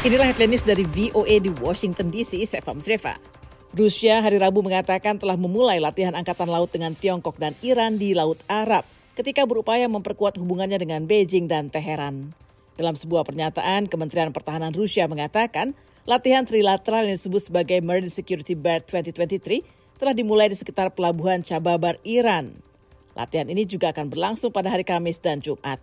Inilah headline news dari VOA di Washington DC, saya Fahmi Sreva. Rusia hari Rabu mengatakan telah memulai latihan angkatan laut dengan Tiongkok dan Iran di Laut Arab ketika berupaya memperkuat hubungannya dengan Beijing dan Teheran. Dalam sebuah pernyataan, Kementerian Pertahanan Rusia mengatakan latihan trilateral yang disebut sebagai Marine Security Bird 2023 telah dimulai di sekitar pelabuhan Chababar, Iran. Latihan ini juga akan berlangsung pada hari Kamis dan Jumat.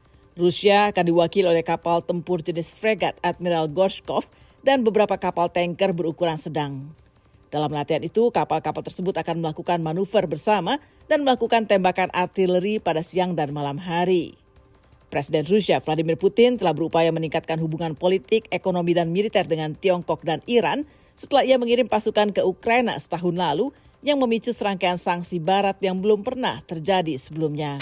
Rusia akan diwakili oleh kapal tempur jenis fregat Admiral Gorshkov dan beberapa kapal tanker berukuran sedang. Dalam latihan itu, kapal-kapal tersebut akan melakukan manuver bersama dan melakukan tembakan artileri pada siang dan malam hari. Presiden Rusia Vladimir Putin telah berupaya meningkatkan hubungan politik, ekonomi, dan militer dengan Tiongkok dan Iran setelah ia mengirim pasukan ke Ukraina setahun lalu yang memicu serangkaian sanksi barat yang belum pernah terjadi sebelumnya.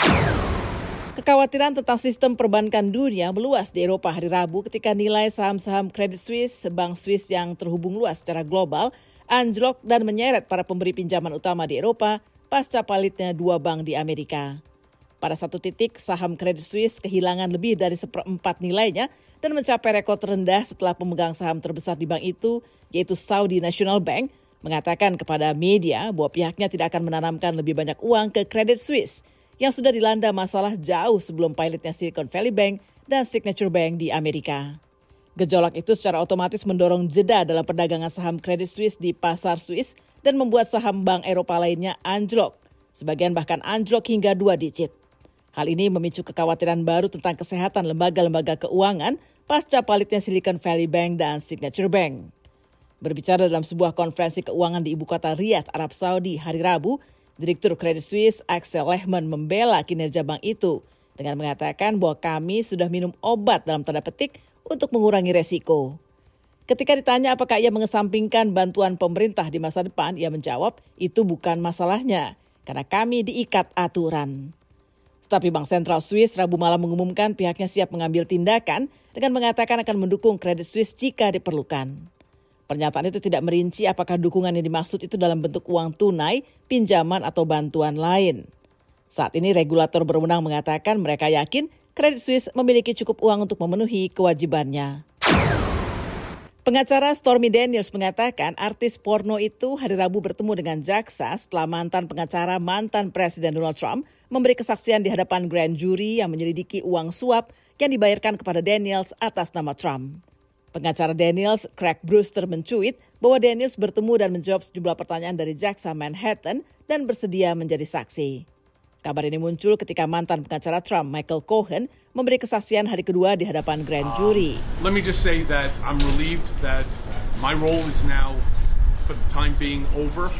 Kekhawatiran tentang sistem perbankan dunia meluas di Eropa hari Rabu ketika nilai saham-saham Credit Suisse, bank Swiss yang terhubung luas secara global, anjlok dan menyeret para pemberi pinjaman utama di Eropa pasca palitnya dua bank di Amerika. Pada satu titik, saham Credit Suisse kehilangan lebih dari 1/4 nilainya dan mencapai rekor terendah setelah pemegang saham terbesar di bank itu, yaitu Saudi National Bank, mengatakan kepada media bahwa pihaknya tidak akan menanamkan lebih banyak uang ke Credit Suisse yang sudah dilanda masalah jauh sebelum pilotnya Silicon Valley Bank dan Signature Bank di Amerika. Gejolak itu secara otomatis mendorong jeda dalam perdagangan saham Credit Suisse di pasar Swiss dan membuat saham bank Eropa lainnya anjlok, sebagian bahkan anjlok hingga 2 digit. Hal ini memicu kekhawatiran baru tentang kesehatan lembaga-lembaga keuangan pasca palitnya Silicon Valley Bank dan Signature Bank. Berbicara dalam sebuah konferensi keuangan di ibu kota Riyadh, Arab Saudi hari Rabu, Direktur Credit Suisse Axel Lehman membela kinerja bank itu dengan mengatakan bahwa kami sudah minum obat dalam tanda petik untuk mengurangi resiko. Ketika ditanya apakah ia mengesampingkan bantuan pemerintah di masa depan, ia menjawab itu bukan masalahnya karena kami diikat aturan. Tetapi Bank Sentral Swiss Rabu malam mengumumkan pihaknya siap mengambil tindakan dengan mengatakan akan mendukung Credit Suisse jika diperlukan. Pernyataan itu tidak merinci apakah dukungan yang dimaksud itu dalam bentuk uang tunai, pinjaman, atau bantuan lain. Saat ini regulator berwenang mengatakan mereka yakin Credit Suisse memiliki cukup uang untuk memenuhi kewajibannya. Pengacara Stormy Daniels mengatakan artis porno itu hari Rabu bertemu dengan jaksa setelah mantan pengacara mantan Presiden Donald Trump memberi kesaksian di hadapan grand jury yang menyelidiki uang suap yang dibayarkan kepada Daniels atas nama Trump. Pengacara Daniels, Craig Brewster, mencuit bahwa Daniels bertemu dan menjawab sejumlah pertanyaan dari jaksa Manhattan dan bersedia menjadi saksi. Kabar ini muncul ketika mantan pengacara Trump, Michael Cohen, memberi kesaksian hari kedua di hadapan grand jury. Let me just say that I'm relieved that my role is now, for the time being, over.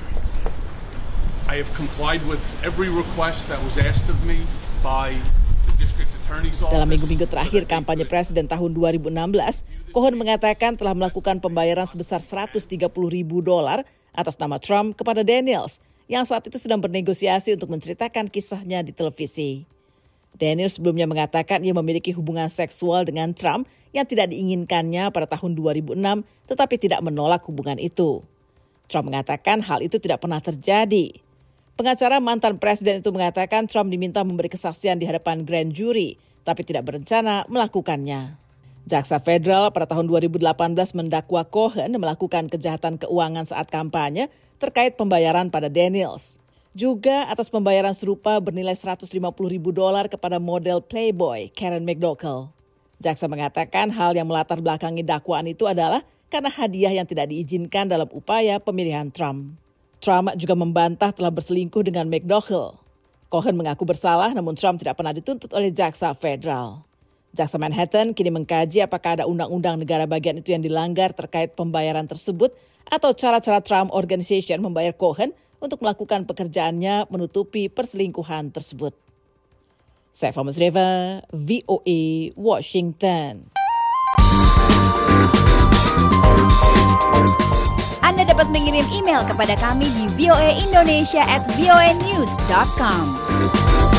I have complied with every request that was asked of me by the district attorney's office. Dalam minggu-minggu terakhir kampanye presiden tahun 2016, Cohen mengatakan telah melakukan pembayaran sebesar $130,000 atas nama Trump kepada Daniels, yang saat itu sedang bernegosiasi untuk menceritakan kisahnya di televisi. Daniels sebelumnya mengatakan ia memiliki hubungan seksual dengan Trump yang tidak diinginkannya pada tahun 2006, tetapi tidak menolak hubungan itu. Trump mengatakan hal itu tidak pernah terjadi. Pengacara mantan presiden itu mengatakan Trump diminta memberi kesaksian di hadapan grand jury, tapi tidak berencana melakukannya. Jaksa Federal pada tahun 2018 mendakwa Cohen melakukan kejahatan keuangan saat kampanye terkait pembayaran pada Daniels. Juga atas pembayaran serupa bernilai $150,000 kepada model Playboy Karen McDougal. Jaksa mengatakan hal yang melatar belakangi dakwaan itu adalah karena hadiah yang tidak diizinkan dalam upaya pemilihan Trump. Trump juga membantah telah berselingkuh dengan McDougal. Cohen mengaku bersalah namun Trump tidak pernah dituntut oleh jaksa federal. Jaksa Manhattan kini mengkaji apakah ada undang-undang negara bagian itu yang dilanggar terkait pembayaran tersebut atau cara-cara Trump Organization membayar Cohen untuk melakukan pekerjaannya menutupi perselingkuhan tersebut. Saya Fahmi Sreva, VOA, Washington. Anda dapat mengirim email kepada kami di voaindonesia@voanews.com.